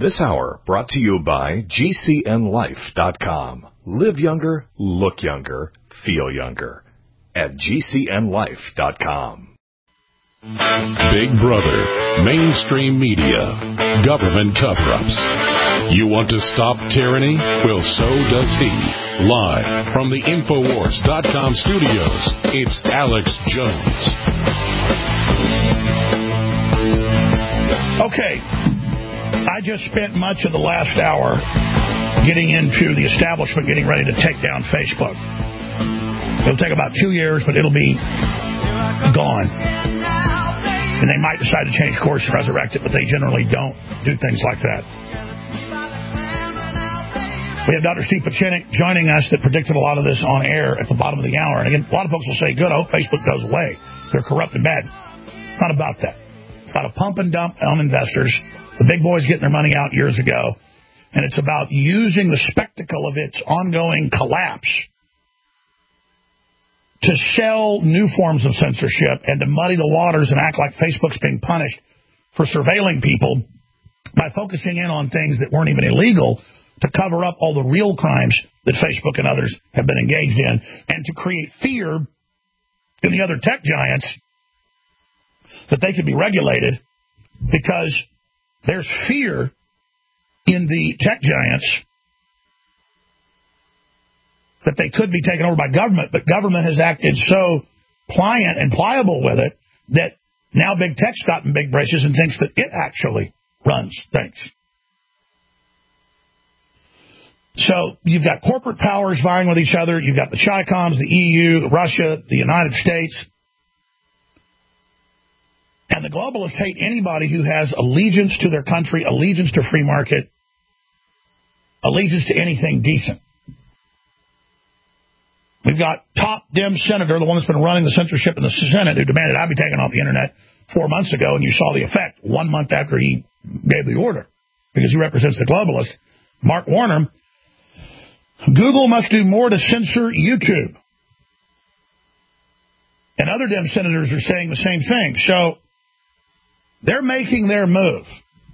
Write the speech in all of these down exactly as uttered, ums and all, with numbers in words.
This hour brought to you by G C N life dot com. Live younger, look younger, feel younger at G C N life dot com. Big Brother, mainstream media, government cover-ups. You want to stop tyranny? Well, so does he. Live from the Infowars dot com studios, it's Alex Jones. Okay. I just spent much of the last hour getting into the establishment getting ready to take down Facebook. It'll take about two years, but it'll be gone. And they might decide to change course and resurrect it, but they generally don't do things like that. We have Doctor Steve Pieczenik joining us that predicted a lot of this on air at the bottom of the hour. And again, a lot of folks will say, good, I hope Facebook goes away. They're corrupt and bad. It's not about that. It's about a pump and dump on investors. The big boys getting their money out years ago. And it's about using the spectacle of its ongoing collapse to sell new forms of censorship and to muddy the waters and act like Facebook's being punished for surveilling people by focusing in on things that weren't even illegal to cover up all the real crimes that Facebook and others have been engaged in and to create fear in the other tech giants that they could be regulated because there's fear in the tech giants that they could be taken over by government, but government has acted so pliant and pliable with it that now big tech's gotten big braces and thinks that it actually runs things. So you've got corporate powers vying with each other. You've got the Chi-Coms, the E U, Russia, the United States. And the globalists hate anybody who has allegiance to their country, allegiance to free market, allegiance to anything decent. We've got top Dem senator, the one that's been running the censorship in the Senate, who demanded I be taken off the internet four months ago, and you saw the effect one month after he gave the order, because he represents the globalist, Mark Warner. Google must do more to censor YouTube. And other Dem senators are saying the same thing. So they're making their move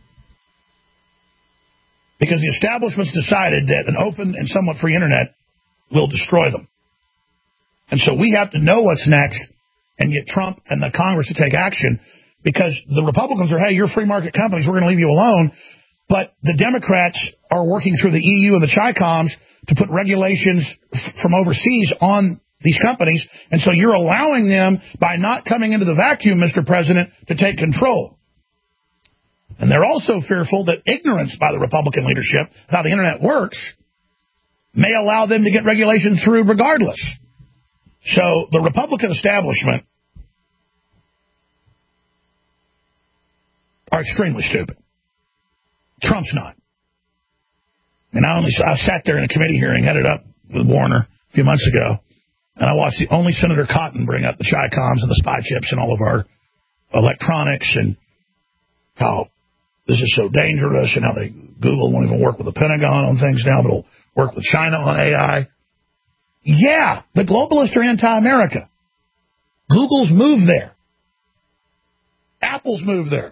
because the establishment's decided that an open and somewhat free internet will destroy them. And so we have to know what's next and get Trump and the Congress to take action, because the Republicans are, hey, you're free market companies, we're going to leave you alone. But the Democrats are working through the E U and the Chi-Coms to put regulations f- from overseas on these companies. And so you're allowing them, by not coming into the vacuum, Mister President, to take control. And they're also fearful that ignorance by the Republican leadership of how the internet works may allow them to get regulations through regardless. So the Republican establishment are extremely stupid. Trump's not. And I only I sat there in a committee hearing headed up with Warner a few months ago, and I watched the only Senator Cotton bring up the Chi-Coms and the spy chips and all of our electronics and how this is so dangerous and how they Google won't even work with the Pentagon on things now, but it'll work with China on A I. Yeah, the globalists are anti-America. Google's moved there. Apple's moved there.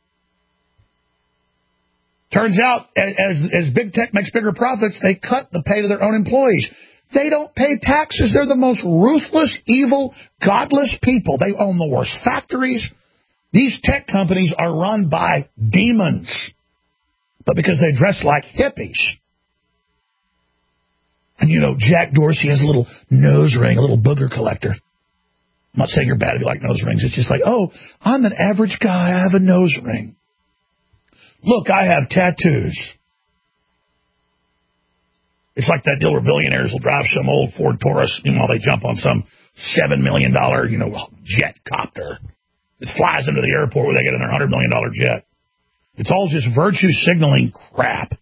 Turns out, as, as big tech makes bigger profits, they cut the pay to their own employees. They don't pay taxes. They're the most ruthless, evil, godless people. They own the worst factories. These tech companies are run by demons, but because they dress like hippies. And, you know, Jack Dorsey has a little nose ring, a little booger collector. I'm not saying you're bad if you like nose rings. It's just like, oh, I'm an average guy. I have a nose ring. Look, I have tattoos. It's like that deal where billionaires will drive some old Ford Taurus, you know, while they jump on some seven million dollars, you know, jet copter. It flies into the airport where they get in their one hundred million dollars jet. It's all just virtue signaling crap.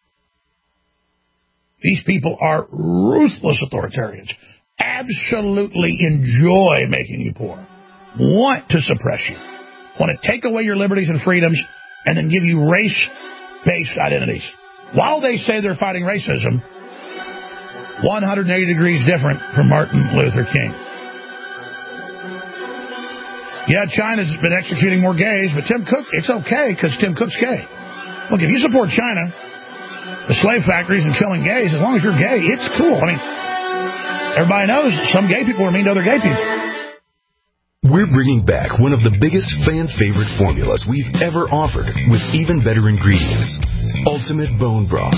These people are ruthless authoritarians. Absolutely enjoy making you poor. Want to suppress you. Want to take away your liberties and freedoms and then give you race-based identities. While they say they're fighting racism, one hundred eighty degrees different from Martin Luther King. Yeah, China's been executing more gays, but Tim Cook, it's okay because Tim Cook's gay. Look, if you support China, the slave factories and killing gays, as long as you're gay, it's cool. I mean, everybody knows some gay people are mean to other gay people. We're bringing back one of the biggest fan-favorite formulas we've ever offered with even better ingredients, Ultimate Bone Broth.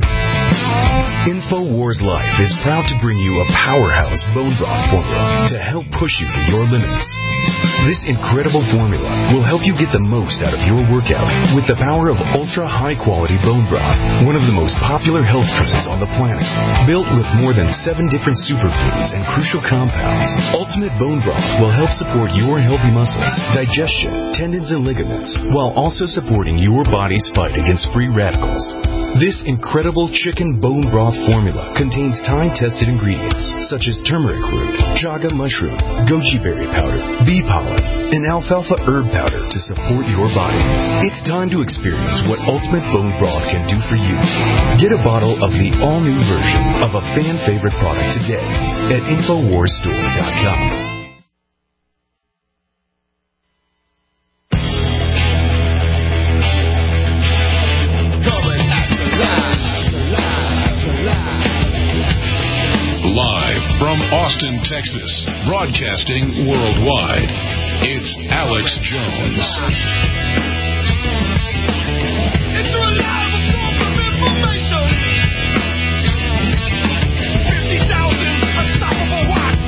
InfoWars Life is proud to bring you a powerhouse bone broth formula to help push you to your limits. This incredible formula will help you get the most out of your workout with the power of ultra-high-quality bone broth, one of the most popular health trends on the planet. Built with more than seven different superfoods and crucial compounds, Ultimate Bone Broth will help support your healthy muscles, digestion, tendons, and ligaments, while also supporting your body's fight against free radicals. This incredible chicken bone broth formula contains time-tested ingredients such as turmeric root, chaga mushroom, goji berry powder, bee pollen, and alfalfa herb powder to support your body. It's time to experience what Ultimate Bone Broth can do for you. Get a bottle of the all-new version of a fan-favorite product today at Infowars Store dot com. From Austin, Texas, broadcasting worldwide, it's Alex Jones. It's a reliable source of information. fifty thousand unstoppable watts.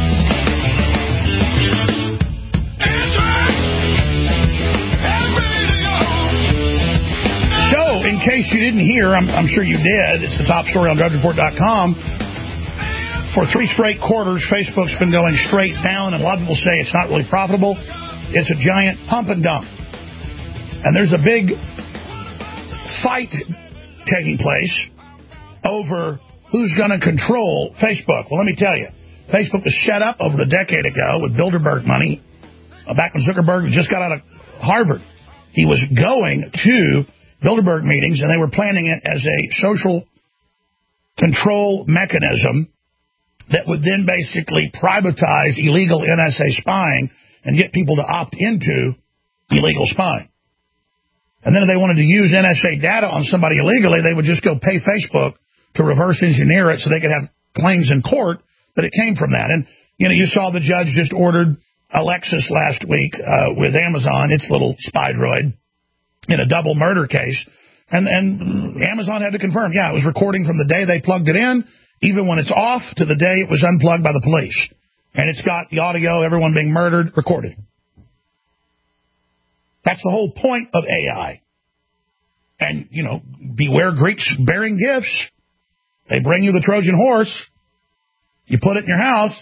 Anthrax and radio. So, in case you didn't hear, I'm, I'm sure you did, it's the top story on Drudge Report dot com. For three straight quarters, Facebook's been going straight down, and a lot of people say it's not really profitable. It's a giant pump and dump. And there's a big fight taking place over who's going to control Facebook. Well, let me tell you, Facebook was set up over a decade ago with Bilderberg money. Uh, back when Zuckerberg just got out of Harvard, he was going to Bilderberg meetings, and they were planning it as a social control mechanism that would then basically privatize illegal N S A spying and get people to opt into illegal spying. And then if they wanted to use N S A data on somebody illegally, they would just go pay Facebook to reverse engineer it so they could have claims in court that it came from that. And, you know, you saw the judge just ordered Alexis last week uh, with Amazon, its little spy droid, in a double murder case. And, and Amazon had to confirm, yeah, it was recording from the day they plugged it in, even when it's off, to the day it was unplugged by the police. And it's got the audio, everyone being murdered, recorded. That's the whole point of A I. And, you know, beware Greeks bearing gifts. They bring you the Trojan horse. You put it in your house.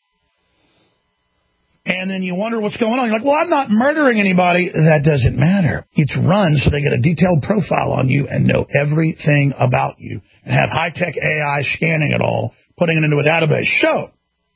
And then you wonder what's going on. You're like, well, I'm not murdering anybody. That doesn't matter. It's run so they get a detailed profile on you and know everything about you and have high-tech A I scanning it all, putting it into a database. So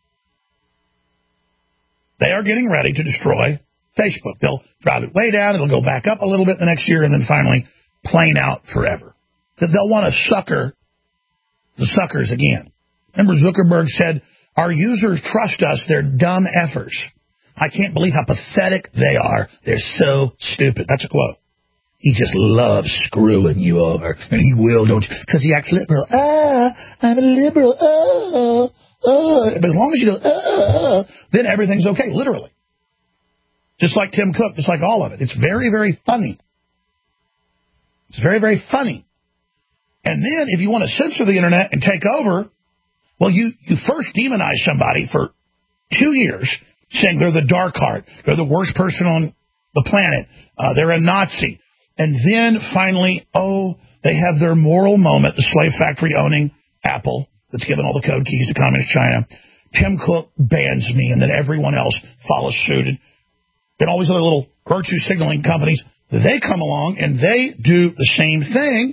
they are getting ready to destroy Facebook. They'll drive it way down. It'll go back up a little bit the next year and then finally plane out forever. That they'll want to sucker the suckers again. Remember, Zuckerberg said, our users trust us. They're dumb effers. I can't believe how pathetic they are. They're so stupid. That's a quote. He just loves screwing you over. And he will, don't you? Because he acts liberal. Ah, I'm a liberal. Oh, oh. But as long as you go, oh, then everything's okay, literally. Just like Tim Cook, just like all of it. It's very, very funny. It's very, very funny. And then if you want to censor the internet and take over, well, you, you first demonize somebody for two years, saying they're the dark heart, they're the worst person on the planet, uh, they're a Nazi. And then finally, oh, they have their moral moment, the slave factory owning Apple that's given all the code keys to communist China. Tim Cook bans me, and then everyone else follows suit. And then all these other little virtue signaling companies, they come along and they do the same thing,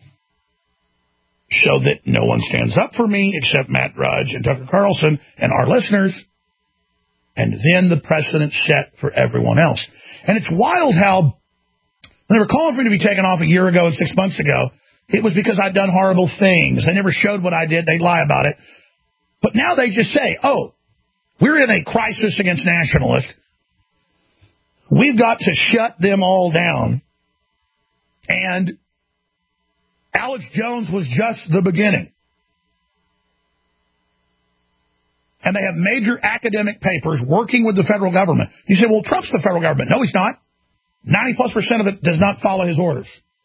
so that no one stands up for me except Matt Drudge and Tucker Carlson and our listeners. And then the precedent's set for everyone else. And it's wild how, when they were calling for me to be taken off a year ago and six months ago, it was because I'd done horrible things. They never showed what I did. They'd lie about it. But now they just say, oh, we're in a crisis against nationalists. We've got to shut them all down. And Alex Jones was just the beginning. And they have major academic papers working with the federal government. You say, well, Trump's the federal government. No, he's not. ninety plus percent of it does not follow his orders.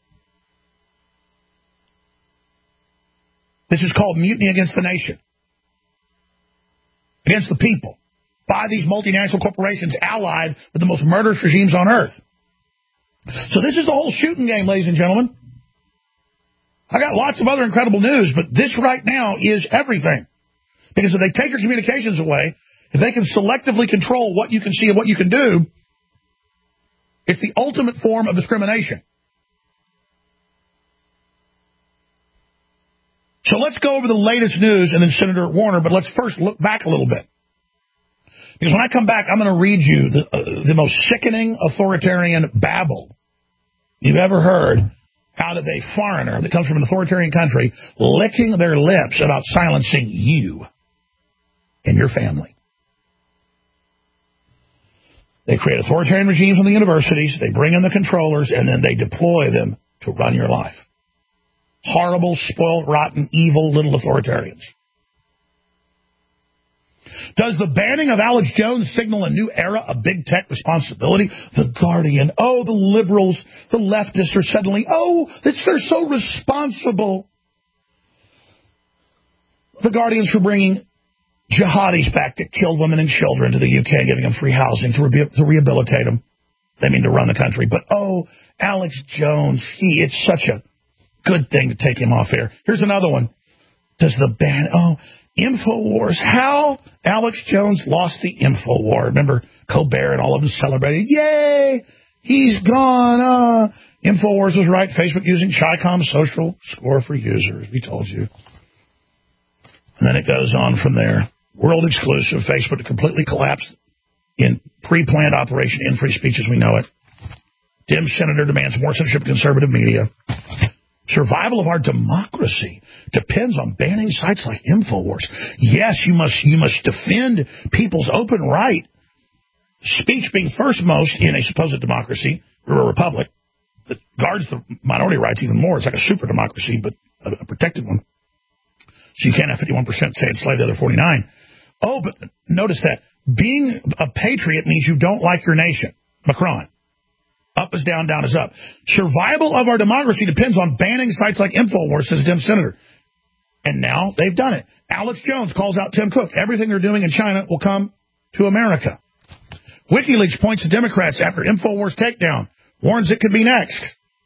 This is called mutiny against the nation, against the people, by these multinational corporations allied with the most murderous regimes on earth. So this is the whole shooting game, ladies and gentlemen. I got lots of other incredible news, but this right now is everything. Because if they take your communications away, if they can selectively control what you can see and what you can do, it's the ultimate form of discrimination. So let's go over the latest news and then Senator Warner, but let's first look back a little bit. Because when I come back, I'm going to read you the, uh, the most sickening authoritarian babble you've ever heard out of a foreigner that comes from an authoritarian country licking their lips about silencing you and your family. They create authoritarian regimes in the universities, they bring in the controllers, and then they deploy them to run your life. Horrible, spoiled, rotten, evil little authoritarians. Does the banning of Alex Jones signal a new era of big tech responsibility? The Guardian, oh, the liberals, the leftists are suddenly, oh, they're so responsible. The Guardians for bringing jihadis back that killed women and children to the U K, giving them free housing to, re- to rehabilitate them. They mean to run the country. But, oh, Alex Jones, he, it's such a good thing to take him off air. Here's another one. Does the ban, oh, InfoWars, how Alex Jones lost the InfoWar. Remember, Colbert and all of them celebrated, yay, he's gone. Uh. InfoWars was right. Facebook using Chi-Com social score for users. We told you. And then it goes on from there. World exclusive. Facebook to completely collapse in pre-planned operation in free speech as we know it. Dem senator demands more censorship of conservative media. Survival of our democracy depends on banning sites like InfoWars. Yes, you must you must defend people's open right. Speech being first most in a supposed democracy or a republic that guards the minority rights even more. It's like a super democracy, but a, a protected one. So you can't have fifty-one percent say enslave the other forty-nine. Oh, but notice that. Being a patriot means you don't like your nation. Macron. Up is down, down is up. Survival of our democracy depends on banning sites like InfoWars, says Dem Senator. And now they've done it. Alex Jones calls out Tim Cook. Everything they're doing in China will come to America. WikiLeaks points to Democrats after InfoWars takedown. Warns it could be next.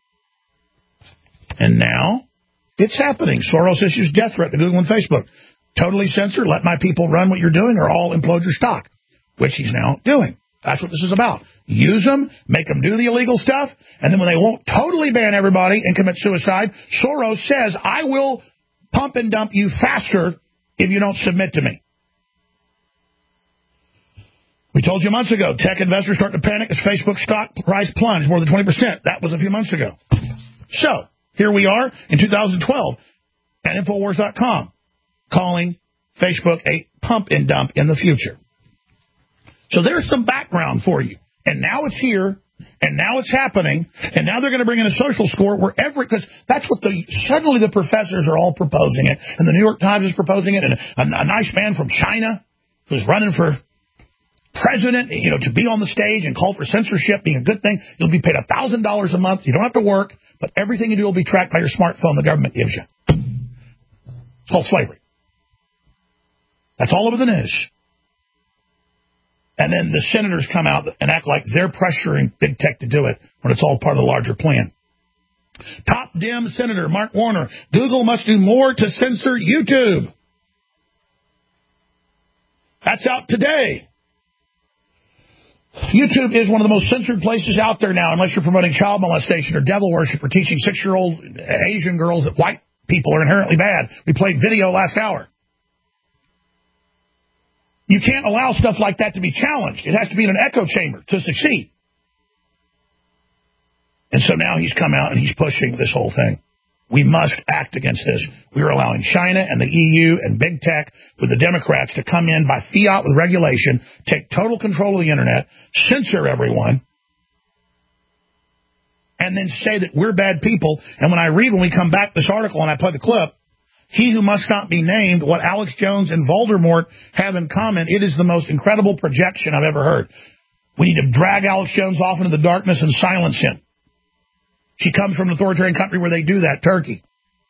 And now it's happening. Soros issues death threat to Google and Facebook. Totally censor, let my people run what you're doing or I'll implode your stock, which he's now doing. That's what this is about. Use them, make them do the illegal stuff, and then when they won't totally ban everybody and commit suicide, Soros says, I will pump and dump you faster if you don't submit to me. We told you months ago, tech investors start to panic as Facebook stock price plunged more than twenty percent. That was a few months ago. So, here we are in two thousand twelve at Infowars dot com calling Facebook a pump and dump in the future. So there's some background for you. And now it's here, and now it's happening, and now they're going to bring in a social score where every, because that's what the, suddenly the professors are all proposing it, and the New York Times is proposing it, and a, a nice man from China who's running for president, you know, to be on the stage and call for censorship being a good thing. You'll be paid one thousand dollars a month. You don't have to work, but everything you do will be tracked by your smartphone the government gives you. It's called slavery. That's all over the news. And then the senators come out and act like they're pressuring big tech to do it when it's all part of the larger plan. Top Dem Senator Mark Warner, Google must do more to censor YouTube. That's out today. YouTube is one of the most censored places out there now, unless you're promoting child molestation or devil worship or teaching six-year-old Asian girls that white people are inherently bad. We played video last hour. You can't allow stuff like that to be challenged. It has to be in an echo chamber to succeed. And so now he's come out and he's pushing this whole thing. We must act against this. We are allowing China and the E U and big tech with the Democrats to come in by fiat with regulation, take total control of the internet, censor everyone, and then say that we're bad people. And when I read, when we come back to this article and I play the clip, he who must not be named, what Alex Jones and Voldemort have in common, it is the most incredible projection I've ever heard. We need to drag Alex Jones off into the darkness and silence him. She comes from an authoritarian country where they do that, Turkey.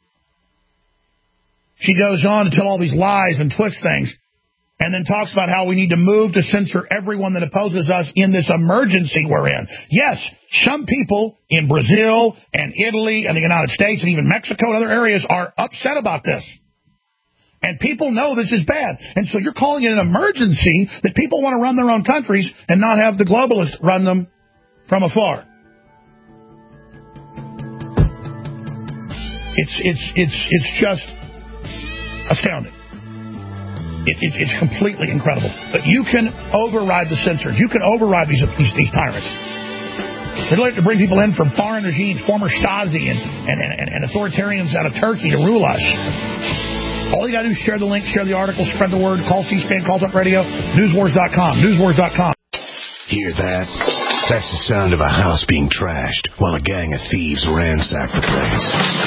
She goes on to tell all these lies and twist things, and then talks about how we need to move to censor everyone that opposes us in this emergency we're in. Yes, some people in Brazil and Italy and the United States and even Mexico and other areas are upset about this. And people know this is bad. And so you're calling it an emergency that people want to run their own countries and not have the globalists run them from afar. It's, it's, it's, it's just astounding. It, it, it's completely incredible. But you can override the censors. You can override these, these, these tyrants. They like to bring people in from foreign regimes, former Stasi and, and, and, and authoritarians out of Turkey to rule us. All you got to do is share the link, share the article, spread the word, call C-SPAN, call Talk Radio, newswars dot com, newswars dot com. Hear that? That's the sound of a house being trashed while a gang of thieves ransack the place.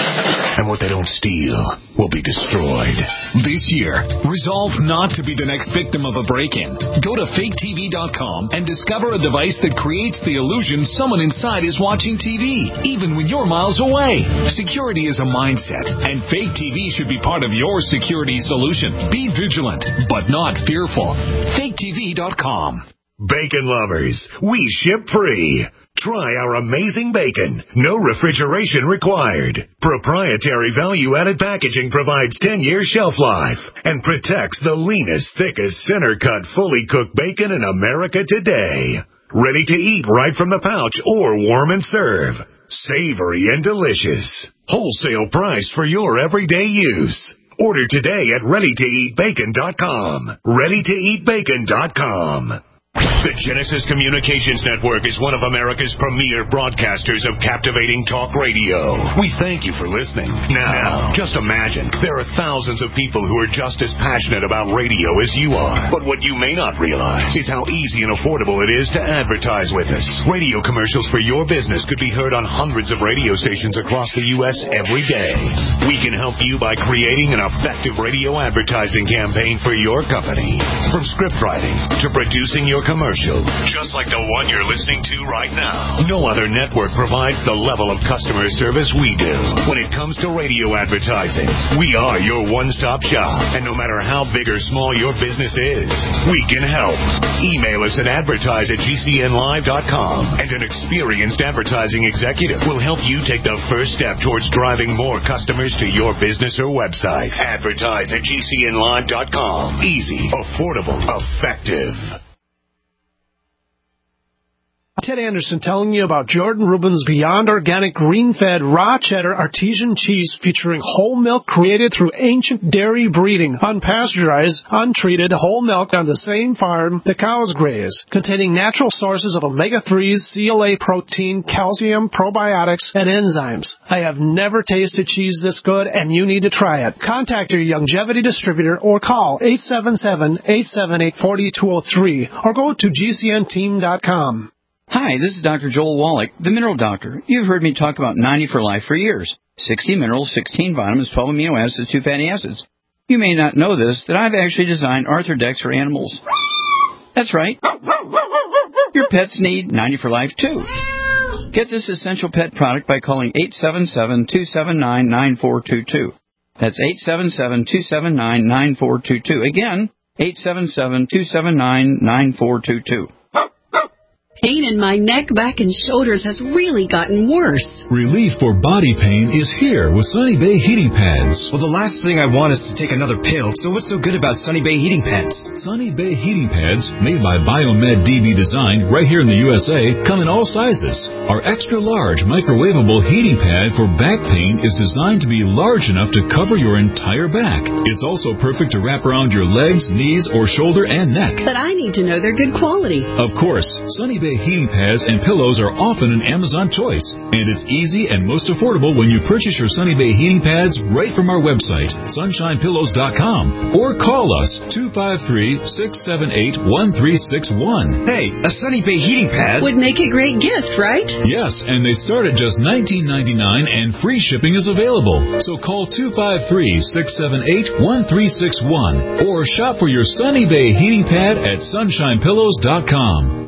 And what they don't steal will be destroyed. This year, resolve not to be the next victim of a break-in. Go to fake T V dot com and discover a device that creates the illusion someone inside is watching T V, even when you're miles away. Security is a mindset, and Fake T V should be part of your security solution. Be vigilant, but not fearful. fake T V dot com. Bacon lovers, we ship free. Try our amazing bacon. No refrigeration required. Proprietary value-added packaging provides ten-year shelf life and protects the leanest, thickest, center-cut, fully cooked bacon in America today. Ready to eat right from the pouch or warm and serve. Savory and delicious. Wholesale price for your everyday use. Order today at ready to eat bacon dot com. ready to eat bacon dot com. The Genesis Communications Network is one of America's premier broadcasters of captivating talk radio. We thank you for listening. Now, just imagine, there are thousands of people who are just as passionate about radio as you are. But what you may not realize is how easy and affordable it is to advertise with us. Radio commercials for your business could be heard on hundreds of radio stations across the U S every day. We can help you by creating an effective radio advertising campaign for your company. From script writing to producing your commercial, just like the one you're listening to right now. No other network provides the level of customer service we do. When it comes to radio advertising, we are your one-stop shop. And no matter how big or small your business is, we can help. Email us at advertise at G C N live dot com, and an experienced advertising executive will help you take the first step towards driving more customers to your business or website. Advertise at G C N live dot com. Easy, affordable, effective. Ted Anderson telling you about Jordan Rubin's Beyond Organic Green-Fed Raw Cheddar Artesian Cheese featuring whole milk created through ancient dairy breeding, unpasteurized, untreated whole milk on the same farm the cows graze, containing natural sources of omega threes, C L A protein, calcium, probiotics, and enzymes. I have never tasted cheese this good, and you need to try it. Contact your Youngevity distributor or call eight seven seven, eight seven eight, four two zero three or go to G C N team dot com. Hi, this is Doctor Joel Wallach, the Mineral Doctor. You've heard me talk about ninety for Life for years. sixty minerals, sixteen vitamins, twelve amino acids, two fatty acids. You may not know this, that I've actually designed Arthrodex for animals. That's right. Your pets need ninety for Life, too. Get this essential pet product by calling eight seven seven, two seven nine, nine four two two. That's eight seven seven, two seven nine, nine four two two. Again, eight seven seven, two seven nine, nine four two two. Pain in my neck, back, and shoulders has really gotten worse. Relief for body pain is here with Sunny Bay Heating Pads. Well, the last thing I want is to take another pill, so what's so good about Sunny Bay Heating Pads? Sunny Bay Heating Pads, made by Biomed D B Design right here in the U S A, come in all sizes. Our extra-large microwavable heating pad for back pain is designed to be large enough to cover your entire back. It's also perfect to wrap around your legs, knees, or shoulder and neck. But I need to know they're good quality. Of course, Sunny Bay Bay heating pads and pillows are often an Amazon choice, and it's easy and most affordable when you purchase your Sunny Bay heating pads right from our website, sunshine pillows dot com, or call us two five three, six seven eight, one three six one. Hey, a Sunny Bay heating pad would make a great gift, right? Yes, and they start at just nineteen ninety-nine, and free shipping is available. So call two five three, six seven eight, one three six one or shop for your Sunny Bay heating pad at sunshine pillows dot com.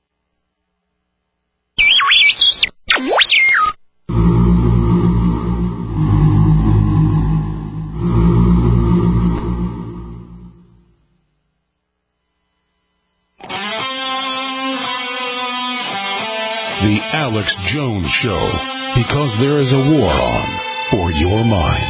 The Alex Jones Show, because there is a war on for your mind.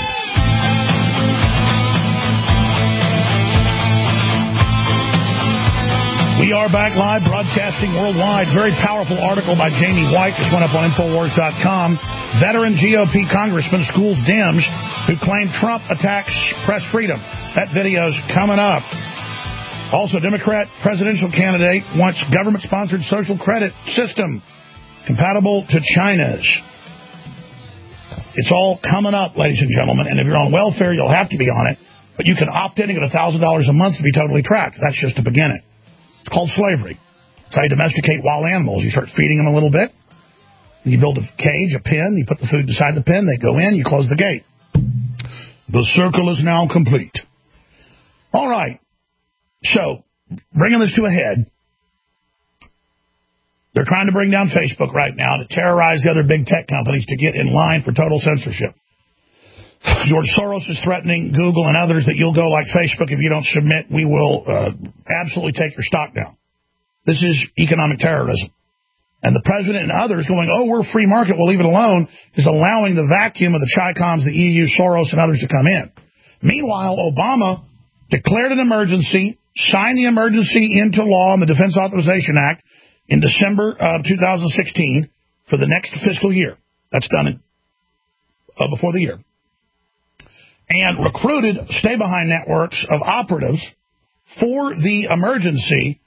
We are back live, broadcasting worldwide. Very powerful article by Jamie White just went up on Infowars dot com. Veteran G O P congressman schools Dems who claim Trump attacks press freedom. That video's coming up. Also, Democrat presidential candidate wants government-sponsored social credit system compatible to China's. It's all coming up, ladies and gentlemen. And if you're on welfare, you'll have to be on it. But you can opt in and get one thousand dollars a month to be totally tracked. That's just to begin it. It's called slavery. It's how you domesticate wild animals. You start feeding them a little bit. And you build a cage, a pen. You put the food inside the pen. They go in. You close the gate. The circle is now complete. All right. So, bringing this to a head, they're trying to bring down Facebook right now to terrorize the other big tech companies to get in line for total censorship. George Soros is threatening Google and others that you'll go like Facebook if you don't submit. We will uh, absolutely take your stock down. This is economic terrorism. And the president and others going, oh, we're free market, we'll leave it alone, is allowing the vacuum of the Chi-Coms, the E U, Soros, and others to come in. Meanwhile, Obama declared an emergency, signed the emergency into law in the Defense Authorization Act in December of two thousand sixteen for the next fiscal year. That's done in, uh, before the year. And recruited stay-behind networks of operatives for the emergency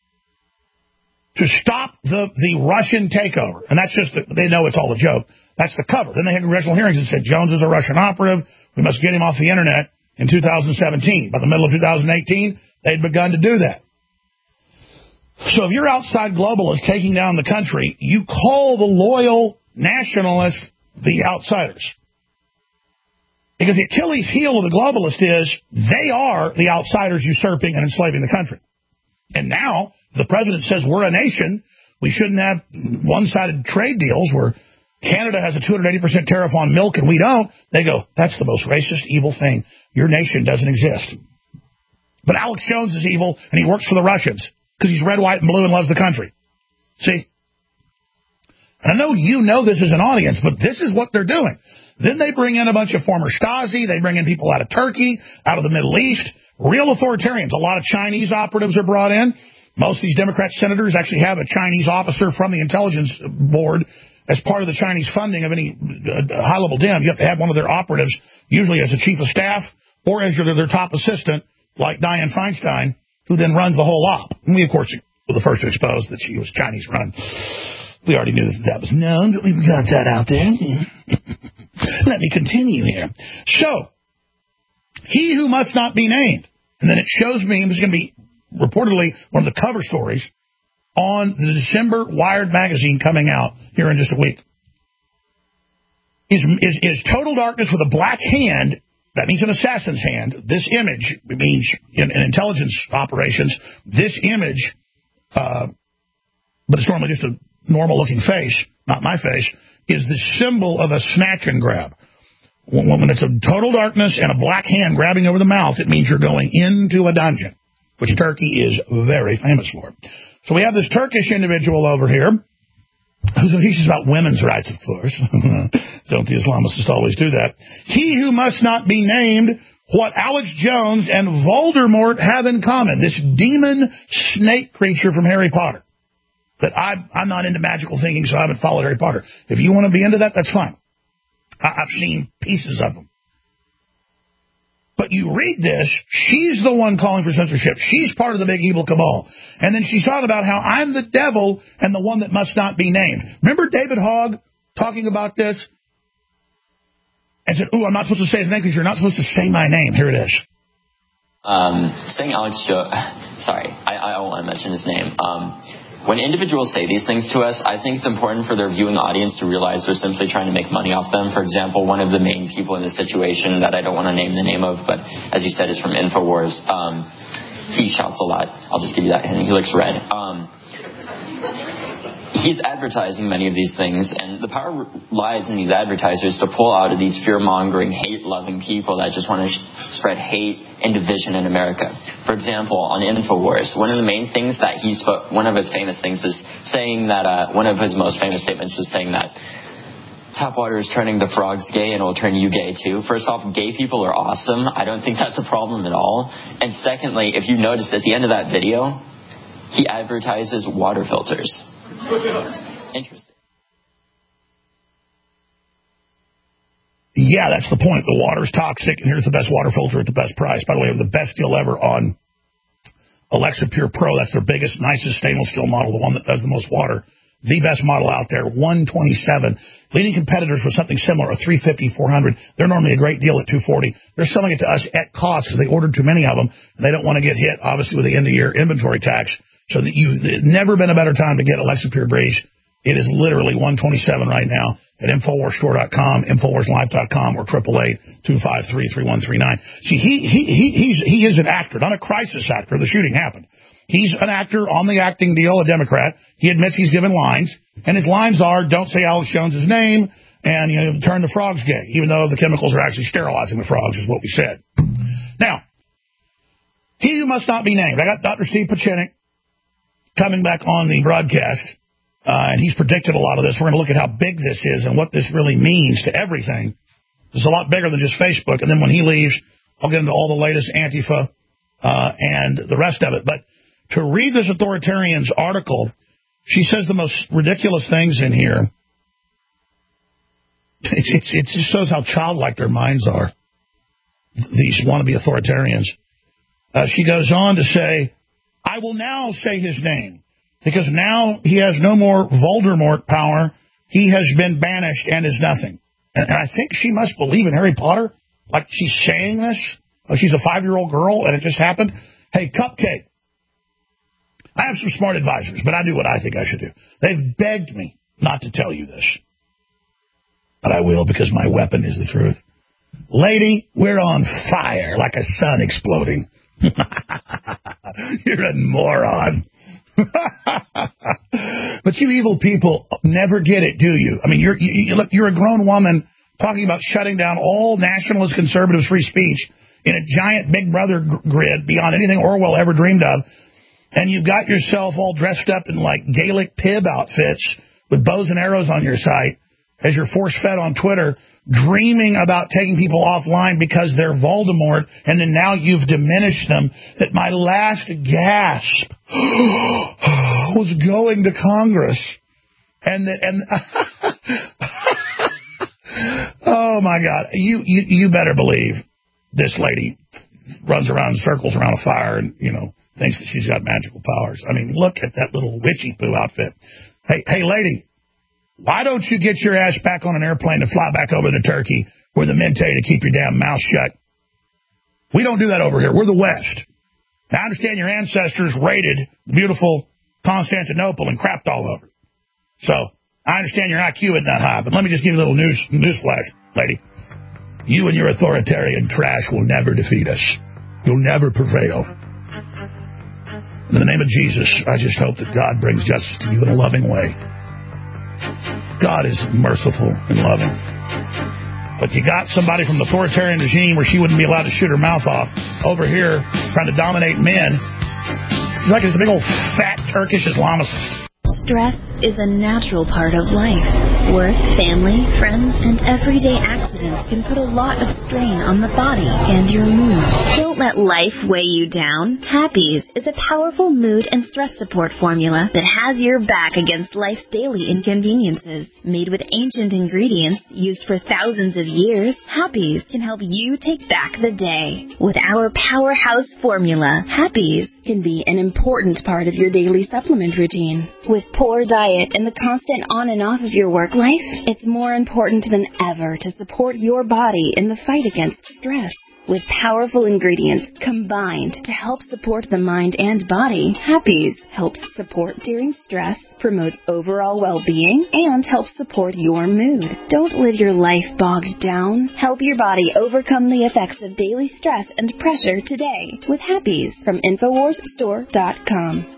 to stop the, the Russian takeover. And that's just, the, they know it's all a joke. That's the cover. Then they had congressional hearings and said, Jones is a Russian operative. We must get him off the Internet in two thousand seventeen. By the middle of two thousand eighteen, they'd begun to do that. So if you're outside globalists taking down the country, you call the loyal nationalists the outsiders. Because the Achilles heel of the globalist is they are the outsiders usurping and enslaving the country. And now the president says we're a nation. We shouldn't have one-sided trade deals where Canada has a two hundred eighty percent tariff on milk and we don't. They go, that's the most racist, evil thing. Your nation doesn't exist. But Alex Jones is evil and he works for the Russians because he's red, white, and blue and loves the country. See? And I know you know this as an audience, but this is what they're doing. Then they bring in a bunch of former Stasi. They bring in people out of Turkey, out of the Middle East, real authoritarians. A lot of Chinese operatives are brought in. Most of these Democrat senators actually have a Chinese officer from the intelligence board as part of the Chinese funding of any uh, high-level Dem. You have to have one of their operatives, usually as a chief of staff or as their top assistant, like Dianne Feinstein, who then runs the whole op. And we, of course, were the first to expose that she was Chinese-run. We already knew that that was known, but we've got that out there. Let me continue here. So, he who must not be named, and then it shows me, this is going to be reportedly one of the cover stories on the December Wired magazine coming out here in just a week, is, is, is total darkness with a black hand. That means an assassin's hand. This image means, in, in intelligence operations, this image, uh, but it's normally just a normal-looking face, not my face, is the symbol of a snatch and grab. When, when it's a total darkness and a black hand grabbing over the mouth, it means you're going into a dungeon, which Turkey is very famous for. So we have this Turkish individual over here, who's he's about women's rights, of course. Don't the Islamists always do that? He who must not be named, what Alex Jones and Voldemort have in common, this demon snake creature from Harry Potter. That I, I'm not into magical thinking, so I haven't followed Harry Potter. If you want to be into that, that's fine. I, I've seen pieces of them. But you read this, she's the one calling for censorship. She's part of the big evil cabal. And then she's talking about how I'm the devil and the one that must not be named. Remember David Hogg talking about this? And said, ooh, I'm not supposed to say his name because you're not supposed to say my name. Here it is. Um, saying Alex Jones, sorry, I, I don't want to mention his name. Um, when individuals say these things to us, I think it's important for their viewing audience to realize they're simply trying to make money off them. For example, one of the main people in this situation that I don't want to name the name of, but as you said, is from InfoWars. Um, he shouts a lot. I'll just give you that hint. He looks red. Um, He's advertising many of these things, and the power lies in these advertisers to pull out of these fear-mongering, hate-loving people that just want to sh- spread hate and division in America. For example, on InfoWars, one of the main things that he spoke, one of his famous things is saying that, uh, one of his most famous statements was saying that tap water is turning the frogs gay and it will turn you gay too. First off, gay people are awesome. I don't think that's a problem at all. And secondly, if you noticed at the end of that video, he advertises water filters. Interesting. Yeah, that's the point. The water's toxic, and here's the best water filter at the best price. By the way, we have the best deal ever on Alexa Pure Pro. That's their biggest, nicest stainless steel model, the one that does the most water. The best model out there, one twenty-seven. Leading competitors for something similar, a three fifty, four hundred. They're normally a great deal at two forty. They're selling it to us at cost because they ordered too many of them, and they don't want to get hit, obviously, with the end-of-year inventory tax. So that you, it's never been a better time to get Alexa Pure Breeze. It is literally one twenty-seven right now at Infowars Store dot com, Infowars Live dot com, or triple eight, two five three, three one three nine. See, he, he, he, he's, he is an actor, not a crisis actor. The shooting happened. He's an actor on the acting deal, a Democrat. He admits he's given lines, and his lines are, don't say Alex Jones' name, and, you know, turn the frogs gay, even though the chemicals are actually sterilizing the frogs, is what we said. Now, he who must not be named. I got Doctor Steve Pieczenik coming back on the broadcast, uh, and he's predicted a lot of this. We're going to look at how big this is and what this really means to everything. It's a lot bigger than just Facebook. And then when he leaves, I'll get into all the latest Antifa uh, and the rest of it. But to read this authoritarian's article, she says the most ridiculous things in here. It, it, it just shows how childlike their minds are, these wannabe authoritarians. Uh, she goes on to say, I will now say his name, because now he has no more Voldemort power. He has been banished and is nothing. And, and I think she must believe in Harry Potter, like she's saying this. Like she's a five-year-old girl and it just happened. Hey, Cupcake, I have some smart advisors, but I do what I think I should do. They've begged me not to tell you this, but I will because my weapon is the truth. Lady, we're on fire like a sun exploding. You're a moron. But you evil people never get it, do you? I mean, you're, you, you, look, you're a grown woman talking about shutting down all nationalist conservative free speech in a giant Big Brother grid beyond anything Orwell ever dreamed of. And you've got yourself all dressed up in like Gaelic Pib outfits with bows and arrows on your site as you're force-fed on Twitter, dreaming about taking people offline because they're Voldemort, and then now you've diminished them. That my last gasp was going to Congress. And that, and oh, my God. You, you, you better believe this lady runs around in circles around a fire and, you know, thinks that she's got magical powers. I mean, look at that little witchy poo outfit. Hey, hey, lady, why don't you get your ass back on an airplane to fly back over to Turkey where the men tell you to keep your damn mouth shut? We don't do that over here. We're the West. Now, I understand your ancestors raided the beautiful Constantinople and crapped all over. So, I understand your I Q isn't that high, but let me just give you a little news, news flash, lady. You and your authoritarian trash will never defeat us. You'll never prevail. In the name of Jesus, I just hope that God brings justice to you in a loving way. God is merciful and loving. But you got somebody from the authoritarian regime where she wouldn't be allowed to shoot her mouth off over here trying to dominate men. She's like this big old fat Turkish Islamicist. Stress is a natural part of life. Work, family, friends, and everyday accidents substance can put a lot of strain on the body and your mood. Don't let life weigh you down. Happies is a powerful mood and stress support formula that has your back against life's daily inconveniences. Made with ancient ingredients used for thousands of years, Happies can help you take back the day. With our powerhouse formula, Happies can be an important part of your daily supplement routine. With poor diet and the constant on and off of your work life, it's more important than ever to support your body in the fight against stress. With powerful ingredients combined to help support the mind and body, Happies helps support during stress, promotes overall well-being, and helps support your mood. Don't live your life bogged down. Help your body overcome the effects of daily stress and pressure today with Happies from Infowars Store dot com.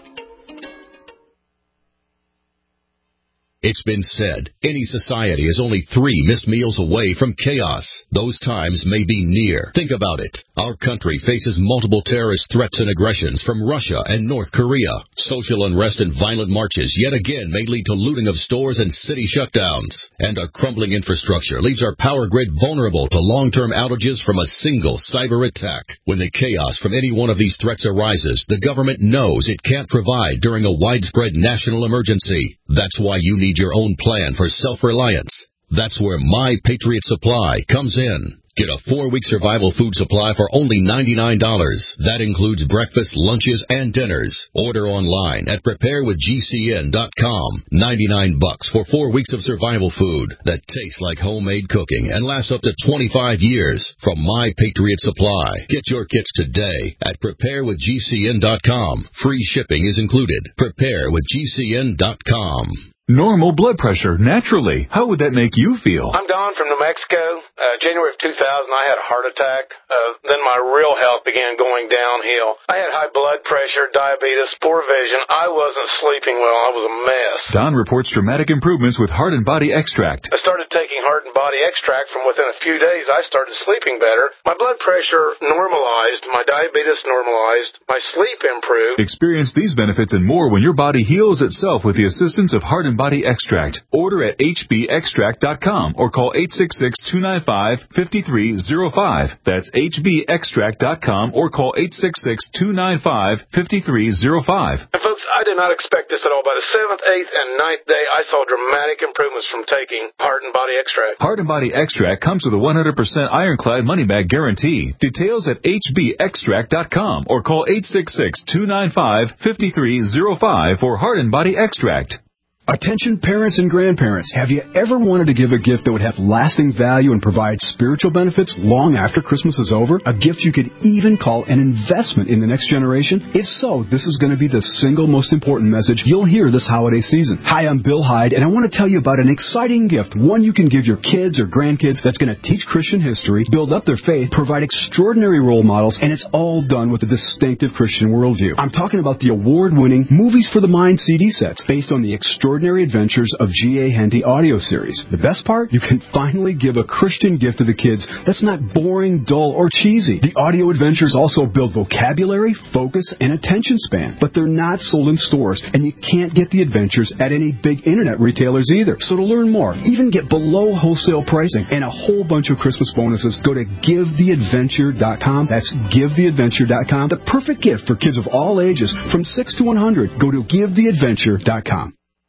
It's been said, any society is only three missed meals away from chaos. Those times may be near. Think about it. Our country faces multiple terrorist threats and aggressions from Russia and North Korea. Social unrest and violent marches yet again may lead to looting of stores and city shutdowns. And a crumbling infrastructure leaves our power grid vulnerable to long-term outages from a single cyber attack. When the chaos from any one of these threats arises, the government knows it can't provide during a widespread national emergency. That's why you need your own plan for self-reliance. That's where My Patriot Supply comes in. Get a four-week survival food supply for only ninety-nine dollars. That includes breakfast, lunches, and dinners. Order online at prepare with G C N dot com. ninety-nine bucks for four weeks of survival food that tastes like homemade cooking and lasts up to twenty-five years from My Patriot Supply. Get your kits today at prepare with G C N dot com. Free shipping is included. prepare with G C N dot com. Normal blood pressure, naturally. How would that make you feel? I'm Don from New Mexico. Uh, January of two thousand, I had a heart attack. Uh, then my real health began going downhill. I had high blood pressure, diabetes, poor vision. I wasn't sleeping well. I was a mess. Don reports dramatic improvements with Heart and Body Extract. I started taking Heart and Body Extract. From within a few days, I started sleeping better. My blood pressure normalized. My diabetes normalized. My sleep improved. Experience these benefits and more when your body heals itself with the assistance of Heart and Body Extract. Order at H B extract dot com or call eight six six, two nine five, five three zero five. That's H B extract dot com or call eight six six, two nine five, five three zero five. And folks, I did not expect this at all. By the seventh, eighth, and ninth day, I saw dramatic improvements from taking Heart and Body Extract. Heart and Body Extract comes with a one hundred percent ironclad money-back guarantee. Details at H B extract dot com or call eight six six, two nine five, five three zero five for Heart and Body Extract. Attention parents and grandparents, have you ever wanted to give a gift that would have lasting value and provide spiritual benefits long after Christmas is over? A gift you could even call an investment in the next generation? If so, this is going to be the single most important message you'll hear this holiday season. Hi, I'm Bill Hyde, and I want to tell you about an exciting gift, one you can give your kids or grandkids that's going to teach Christian history, build up their faith, provide extraordinary role models, and it's all done with a distinctive Christian worldview. I'm talking about the award-winning Movies for the Mind C D sets based on the extraordinary Extraordinary Adventures of G A. Henty audio series. The best part? You can finally give a Christian gift to the kids that's not boring, dull, or cheesy. The audio adventures also build vocabulary, focus, and attention span. But they're not sold in stores, and you can't get the adventures at any big internet retailers either. So to learn more, even get below wholesale pricing, and a whole bunch of Christmas bonuses, go to give the adventure dot com. That's give the adventure dot com. The perfect gift for kids of all ages, from six to one hundred. Go to give the adventure dot com.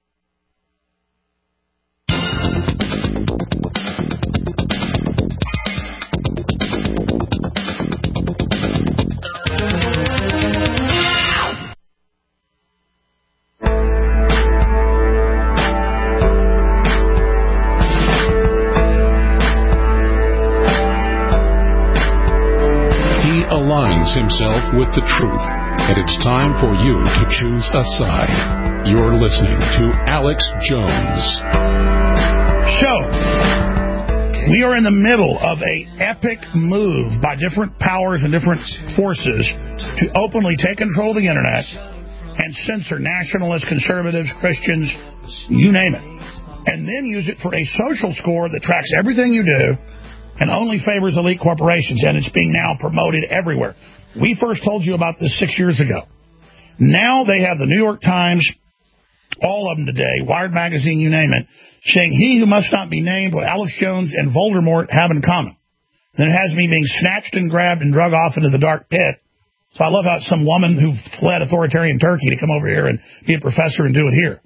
Himself with the truth, and it's time for you to choose a side. You're listening to Alex Jones. So, we are in the middle of a epic move by different powers and different forces to openly take control of the internet and censor nationalists, conservatives, Christians, you name it, and then use it for a social score that tracks everything you do and only favors elite corporations, and it's being now promoted everywhere. We first told you about this six years ago. Now they have the New York Times all of them today, Wired Magazine, you name it, saying he who must not be named what Alex Jones and Voldemort have in common. Then it has me being snatched and grabbed and drug off into the dark pit. So I love how some woman who fled authoritarian Turkey to come over here and be a professor and do it here.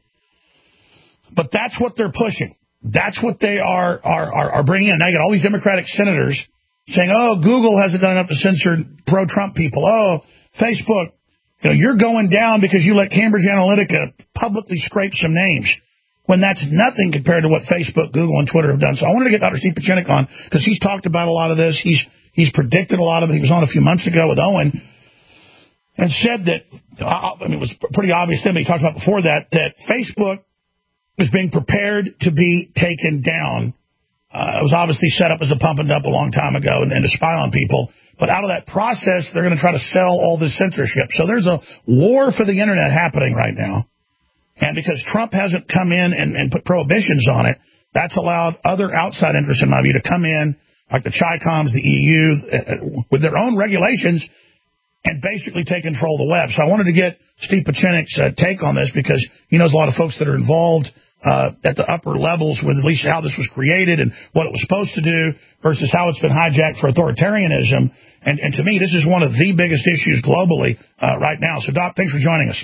But that's what they're pushing. That's what they are are, are, are bringing in. Now you got all these Democratic senators saying, oh, Google hasn't done enough to censor pro-Trump people. Oh, Facebook, you know, you're going down because you let Cambridge Analytica publicly scrape some names, when that's nothing compared to what Facebook, Google, and Twitter have done. So I wanted to get Doctor Steve Pieczenik on because he's talked about a lot of this. He's he's predicted a lot of it. He was on a few months ago with Owen and said that, I mean, it was pretty obvious then, but he talked about before that, that Facebook is being prepared to be taken down. Uh, it was obviously set up as a pump and dump a long time ago and, and to spy on people. But out of that process, they're going to try to sell all this censorship. So there's a war for the Internet happening right now. And because Trump hasn't come in and, and put prohibitions on it, that's allowed other outside interests, in my view, to come in, like the Chi-Coms, the E U, uh, with their own regulations and basically take control of the web. So I wanted to get Steve Pieczenik's uh, take on this because he knows a lot of folks that are involved Uh, at the upper levels with at least how this was created and what it was supposed to do versus how it's been hijacked for authoritarianism. And, and to me, this is one of the biggest issues globally uh, right now. So, Doc, thanks for joining us.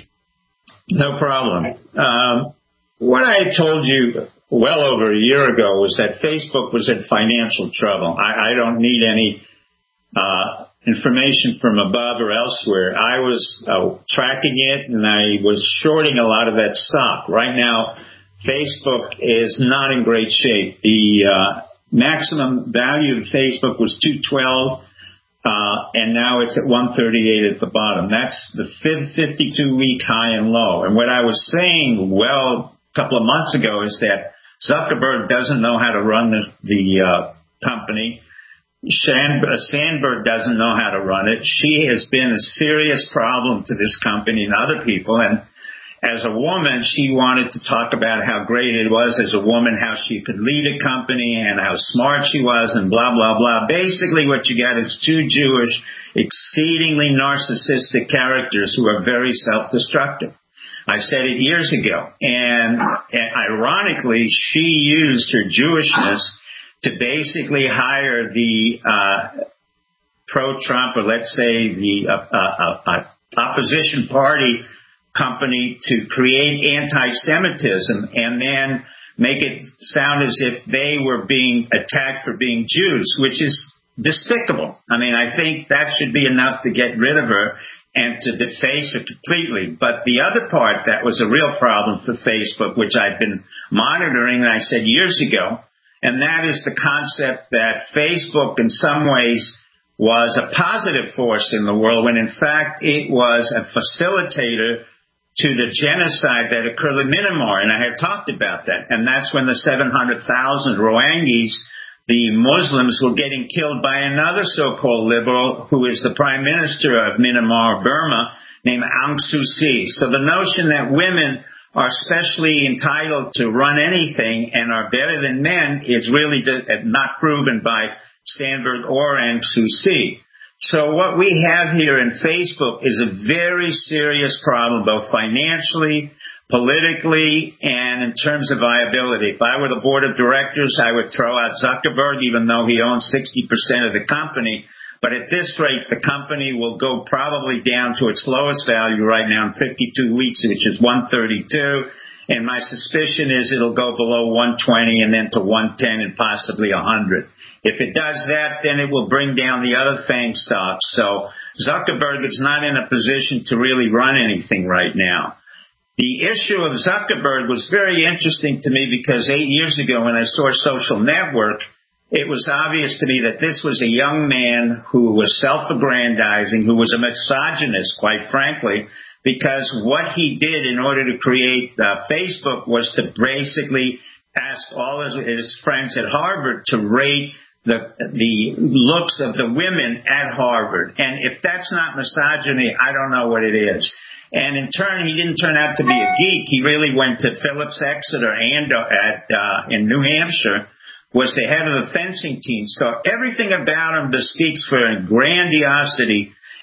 No problem. Um, what I told you well over a year ago was that Facebook was in financial trouble. I, I don't need any uh, information from above or elsewhere. I was uh, tracking it, and I was shorting a lot of that stock. Right now, Facebook is not in great shape. The uh, maximum value of Facebook was two twelve, uh, and now it's at one thirty-eight at the bottom. That's the fifty-two week high and low. And what I was saying, well, a couple of months ago is that Zuckerberg doesn't know how to run the, the uh, company. Sandberg doesn't know how to run it. She has been a serious problem to this company and other people, and as a woman, she wanted to talk about how great it was as a woman, how she could lead a company and how smart she was and blah, blah, blah. Basically, what you got is two Jewish, exceedingly narcissistic characters who are very self-destructive. I said it years ago. And, and ironically, she used her Jewishness to basically hire the uh, pro-Trump, or let's say the uh, uh, uh, opposition party company to create anti-Semitism and then make it sound as if they were being attacked for being Jews, which is despicable. I mean, I think that should be enough to get rid of her and to deface her completely. But the other part that was a real problem for Facebook, which I've been monitoring, and I said years ago, and that is the concept that Facebook in some ways was a positive force in the world when in fact it was a facilitator to the genocide that occurred in Myanmar, and I had talked about that. And that's when the seven hundred thousand Rohingyas, the Muslims, were getting killed by another so-called liberal who is the prime minister of Myanmar, Burma, named Aung San Suu Kyi. So the notion that women are specially entitled to run anything and are better than men is really not proven by Sandberg or Aung San Suu Kyi. So what we have here in Facebook is a very serious problem, both financially, politically, and in terms of viability. If I were the board of directors, I would throw out Zuckerberg, even though he owns sixty percent of the company. But at this rate, the company will go probably down to its lowest value right now in fifty-two weeks, which is one thirty-two. And my suspicion is it'll go below one twenty and then to one ten and possibly one hundred. If it does that, then it will bring down the other FANG stocks. So Zuckerberg is not in a position to really run anything right now. The issue of Zuckerberg was very interesting to me because eight years ago when I saw Social Network, it was obvious to me that this was a young man who was self-aggrandizing, who was a misogynist, quite frankly, because what he did in order to create uh, Facebook was to basically ask all his, his friends at Harvard to rate the the looks of the women at Harvard. And if that's not misogyny, I don't know what it is. And in turn, he didn't turn out to be a geek. He really went to Phillips Exeter and at uh, in New Hampshire, was the head of the fencing team. So everything about him bespeaks for grandiosity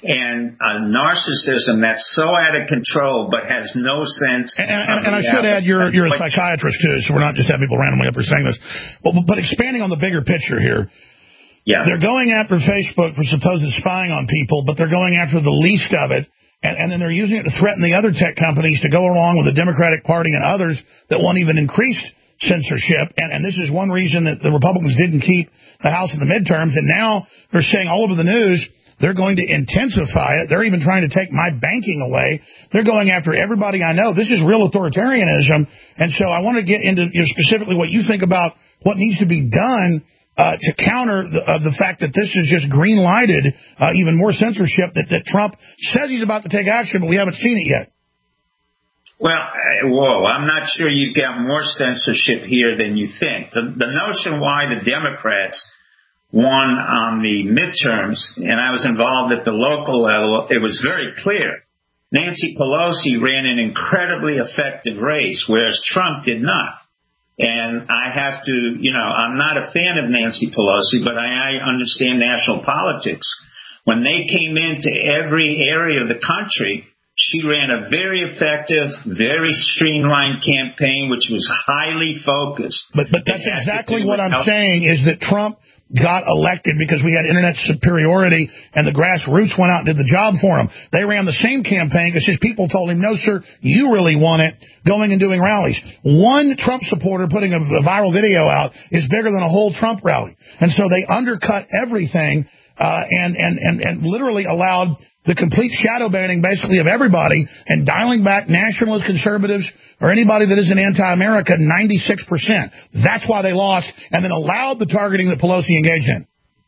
and a narcissism that's so out of control but has no sense. And, and, and I should add, you're, you're a psychiatrist, too, so we're not just having people randomly up here saying this. But, but expanding on the bigger picture here, yeah. they're going after Facebook for supposed spying on people, but they're going after the least of it, and, and then they're using it to threaten the other tech companies to go along with the Democratic Party and others that want even increased censorship. And, and this is one reason that the Republicans didn't keep the House in the midterms, and now they're saying all over the news they're going to intensify it. They're even trying to take my banking away. They're going after everybody I know. This is real authoritarianism. And so I want to get into you know, specifically what you think about what needs to be done uh, to counter the, uh, the fact that this is just green-lighted, uh, even more censorship that, that Trump says he's about to take action, but we haven't seen it yet. Well, whoa, I'm not sure you've got more censorship here than you think. The, the notion why the Democrats won on the midterms, and I was involved at the local level, it was very clear. Nancy Pelosi ran an incredibly effective race, whereas Trump did not. And I have to, you know, I'm not a fan of Nancy Pelosi, but I, I understand national politics. When they came into every area of the country, she ran a very effective, very streamlined campaign, which was highly focused. But, but that's exactly what I'm health. saying is that Trump got elected because we had internet superiority and the grassroots went out and did the job for him. They ran the same campaign because his people told him, no, sir, you really want it, going and doing rallies. One Trump supporter putting a, a viral video out is bigger than a whole Trump rally. And so they undercut everything uh, and, and, and, and literally allowed the complete shadow banning basically of everybody and dialing back nationalist conservatives or anybody that isn't anti-America ninety-six percent. That's why they lost, and then allowed the targeting that Pelosi engaged in.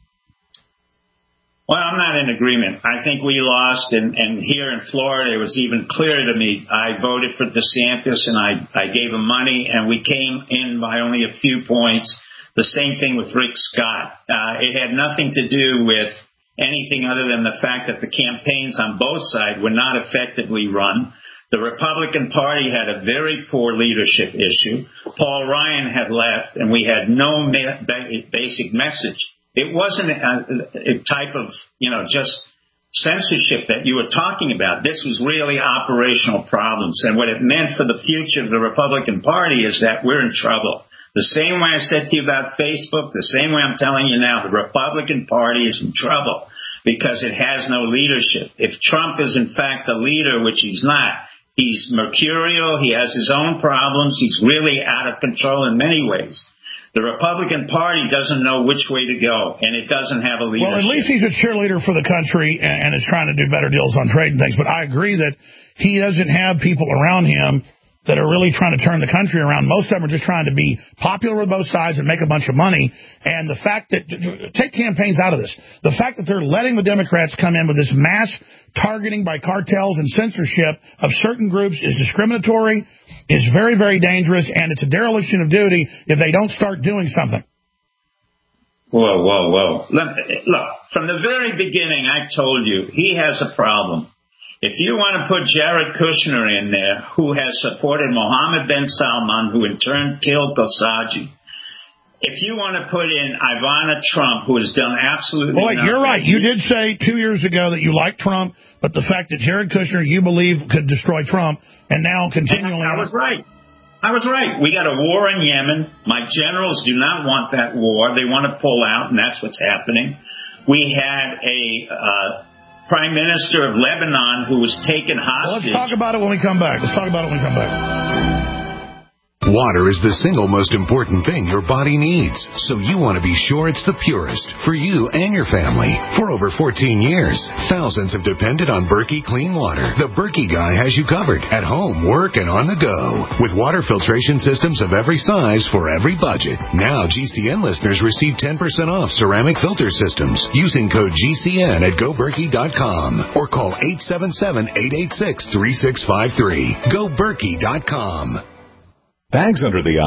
Well, I'm not in agreement. I think we lost, and, and here in Florida, it was even clearer to me. I voted for DeSantis, and I, I gave him money, and we came in by only a few points. The same thing with Rick Scott. Uh, it had nothing to do with anything other than the fact that the campaigns on both sides were not effectively run. The Republican Party had a very poor leadership issue. Paul Ryan had left, and we had no basic message. It wasn't a, a type of, you know, just censorship that you were talking about. This was really operational problems. And what it meant for the future of the Republican Party is that we're in trouble. The same way I said to you about Facebook, the same way I'm telling you now, the Republican Party is in trouble because it has no leadership. If Trump is in fact the leader, which he's not, he's mercurial, he has his own problems, he's really out of control in many ways. The Republican Party doesn't know which way to go, and it doesn't have a leadership. Well, at least he's a cheerleader for the country and, and is trying to do better deals on trade and things, but I agree that he doesn't have people around him that are really trying to turn the country around. Most of them are just trying to be popular with both sides and make a bunch of money. And the fact that, take campaigns out of this, the fact that they're letting the Democrats come in with this mass targeting by cartels and censorship of certain groups is discriminatory, is very, very dangerous, and it's a dereliction of duty if they don't start doing something. Whoa, whoa, whoa. Look, look, from the very beginning, I told you, he has a problem. If you want to put Jared Kushner in there, who has supported Mohammed bin Salman, who in turn killed Khashoggi, if you want to put in Ivana Trump, who has done absolutely Boy, nothing. You're right. You did say two years ago that you liked Trump, but the fact that Jared Kushner, you believe, could destroy Trump, and now continually... I was right. I was right. We got a war in Yemen. My generals do not want that war. They want to pull out, and that's what's happening. We had a... Uh, Prime Minister of Lebanon who was taken hostage. Well, let's talk about it when we come back. Let's talk about it when we come back. Water is the single most important thing your body needs, so you want to be sure it's the purest for you and your family. For over fourteen years, thousands have depended on Berkey Clean Water. The Berkey guy has you covered at home, work, and on the go. With water filtration systems of every size for every budget. Now G C N listeners receive ten percent off ceramic filter systems using code G C N at go berkey dot com or call eight seven seven, eight eight six, three six five three. go berkey dot com. Bags under the eyes,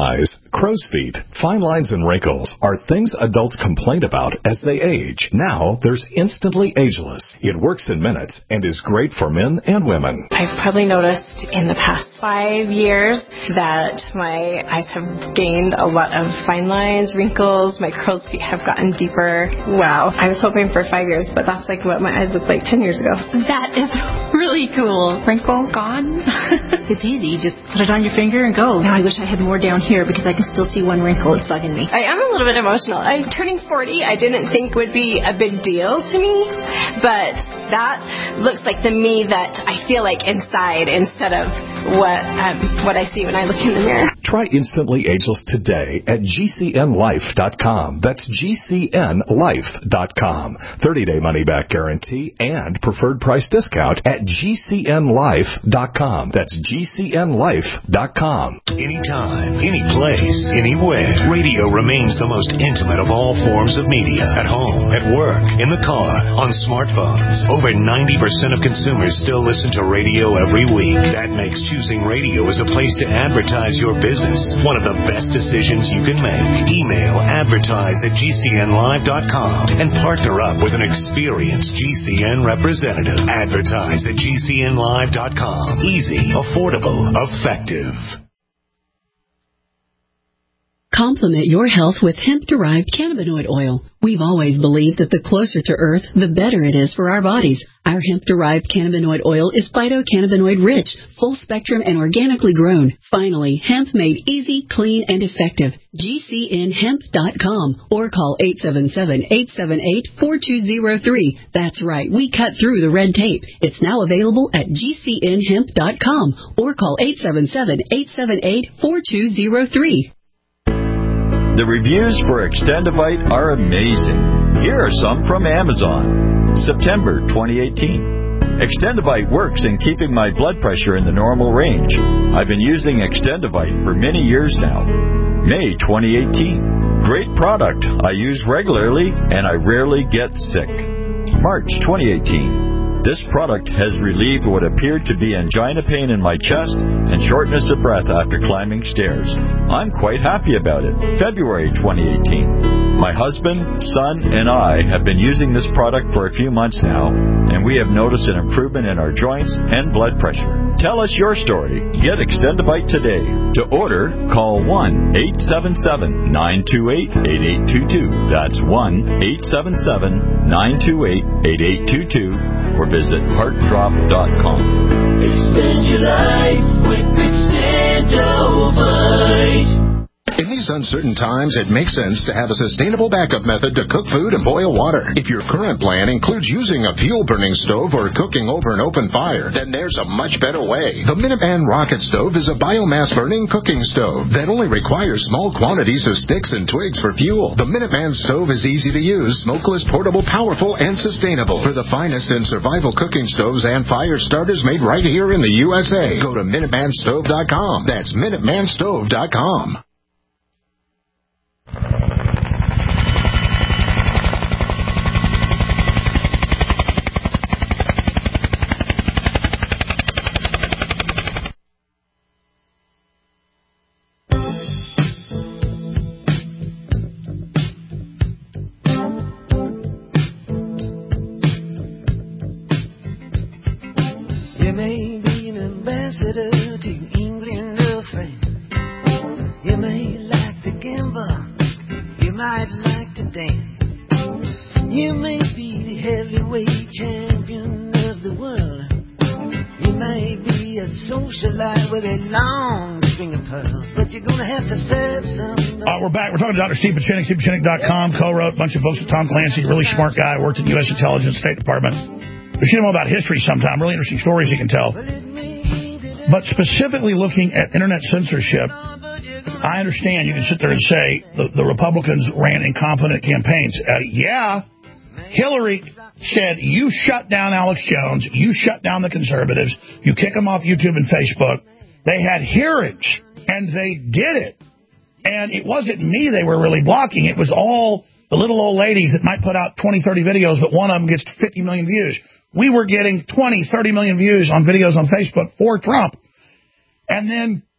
crow's feet, fine lines, and wrinkles are things adults complain about as they age. Now, there's Instantly Ageless. It works in minutes and is great for men and women. I've probably noticed in the past five years that my eyes have gained a lot of fine lines, wrinkles, my crow's feet have gotten deeper. Wow. I was hoping for five years, but that's like what my eyes looked like ten years ago. That is really cool. Wrinkle gone? It's easy. You just put it on your finger and go. Now I wish I had more down here because I can still see one wrinkle. It's bugging me. I am a little bit emotional. I'm turning forty. I didn't think would be a big deal to me, but that looks like the me that I feel like inside instead of what um, what I see when I look in the mirror. Try Instantly Ageless today at G C N life dot com. That's G C N life dot com. thirty-day money-back guarantee and preferred price discount at G C N life dot com. That's G C N life dot com. Anytime, any place, anywhere, radio remains the most intimate of all forms of media. At home, at work, in the car, on smartphones. Over ninety percent of consumers still listen to radio every week. That makes choosing radio as a place to advertise your business one of the best decisions you can make. Email advertise at G C N live dot com and partner up with an experienced G C N representative. Advertise at G C N live dot com. Easy, affordable, effective. Complement your health with hemp-derived cannabinoid oil. We've always believed that the closer to Earth, the better it is for our bodies. Our hemp-derived cannabinoid oil is phytocannabinoid-rich, full-spectrum, and organically grown. Finally, hemp made easy, clean, and effective. G C N hemp dot com or call eight seven seven, eight seven eight, four two zero three. That's right, we cut through the red tape. It's now available at G C N hemp dot com or call eight seven seven, eight seven eight, four two zero three. The reviews for Extendivite are amazing. Here are some from Amazon. September twenty eighteen. Extendivite works in keeping my blood pressure in the normal range. I've been using Extendivite for many years now. May twenty eighteen. Great product. I use regularly and I rarely get sick. March twenty eighteen. This product has relieved what appeared to be angina pain in my chest and shortness of breath after climbing stairs. I'm quite happy about it. February twenty eighteen. My husband, son, and I have been using this product for a few months now, and we have noticed an improvement in our joints and blood pressure. Tell us your story. Get Extendivite today. To order, call one eight seven seven, nine two eight, eight eight two two. That's one eight seven seven, nine two eight, eight eight two two. Or visit heart drop dot com. Extend your life with Extendivite. In these uncertain times, it makes sense to have a sustainable backup method to cook food and boil water. If your current plan includes using a fuel-burning stove or cooking over an open fire, then there's a much better way. The Minuteman Rocket Stove is a biomass-burning cooking stove that only requires small quantities of sticks and twigs for fuel. The Minuteman Stove is easy to use, smokeless, portable, powerful, and sustainable. For the finest in survival cooking stoves and fire starters made right here in the U S A, go to Minuteman Stove dot com. That's Minuteman Stove dot com. You may be an ambassador to England or France. You may like to gamble. You might like to dance. You may be the heavyweight champion of the world. You may be a socialite with a long string of pearls, but you're gonna have to serve some. Uh, we're back. We're talking to Doctor Steve Pieczenik, steve pieczenik dot com, co-wrote a bunch of books with Tom Clancy, really smart guy, worked in the U S Intelligence State Department. We should know about history sometime, really interesting stories you can tell. But specifically looking at internet censorship, I understand you can sit there and say the, the Republicans ran incompetent campaigns. Uh, yeah, Hillary said, you shut down Alex Jones, you shut down the conservatives, you kick them off YouTube and Facebook. They had hearings, and they did it. And it wasn't me they were really blocking. It was all the little old ladies that might put out twenty, thirty videos, but one of them gets fifty million views. We were getting twenty, thirty million views on videos on Facebook for Trump. And then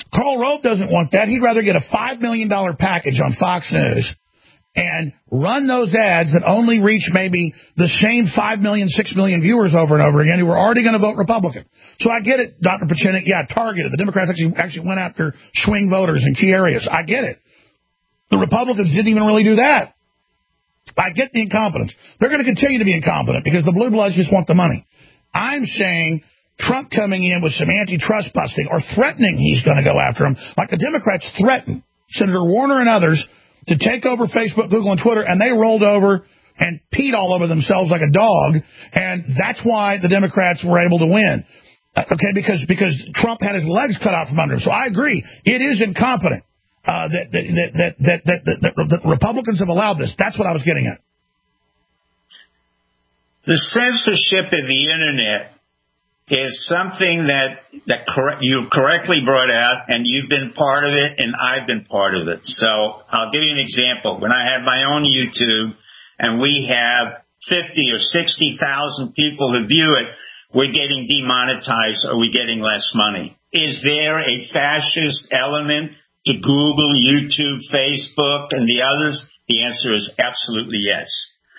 Karl Rove doesn't want that. He'd rather get a five million dollars package on Fox News and run those ads that only reach maybe the same five million, six million viewers over and over again who are already going to vote Republican. So I get it, Doctor Pachinik. Yeah, targeted. The Democrats actually actually went after swing voters in key areas. I get it. The Republicans didn't even really do that. I get the incompetence. They're going to continue to be incompetent because the blue bloods just want the money. I'm saying Trump coming in with some antitrust busting or threatening he's going to go after him, like the Democrats threatened Senator Warner and others to take over Facebook, Google, and Twitter, and they rolled over and peed all over themselves like a dog, and that's why the Democrats were able to win. Okay, because because Trump had his legs cut out from under him. So I agree, it is incompetent uh, that, that, that, that, that, that, that, that the Republicans have allowed this. That's what I was getting at. The censorship of the Internet is something that that cor- you correctly brought out, and you've been part of it, and I've been part of it. So I'll give you an example. When I have my own YouTube, and we have fifty or sixty thousand people who view it, we're getting demonetized or we're getting less money. Is there a fascist element to Google, YouTube, Facebook, and the others? The answer is absolutely yes.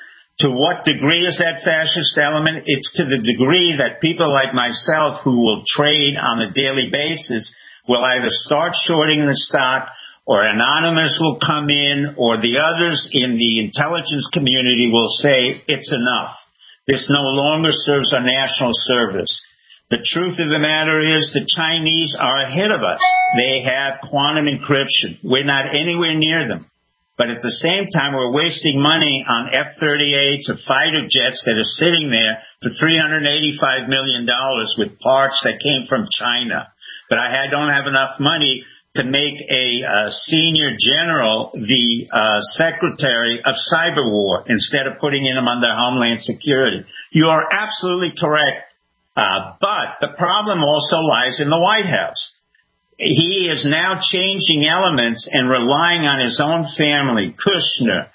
To what degree is that fascist element? It's to the degree that people like myself who will trade on a daily basis will either start shorting the stock, or Anonymous will come in, or the others in the intelligence community will say it's enough. This no longer serves our national service. The truth of the matter is the Chinese are ahead of us. They have quantum encryption. We're not anywhere near them. But at the same time, we're wasting money on F thirty-eights or fighter jets that are sitting there for three hundred eighty-five million dollars with parts that came from China. But I don't have enough money to make a uh, senior general the uh, secretary of cyber war instead of putting him under Homeland Security. You are absolutely correct. Uh, but the problem also lies in the White House. He is now changing elements and relying on his own family. Kushner,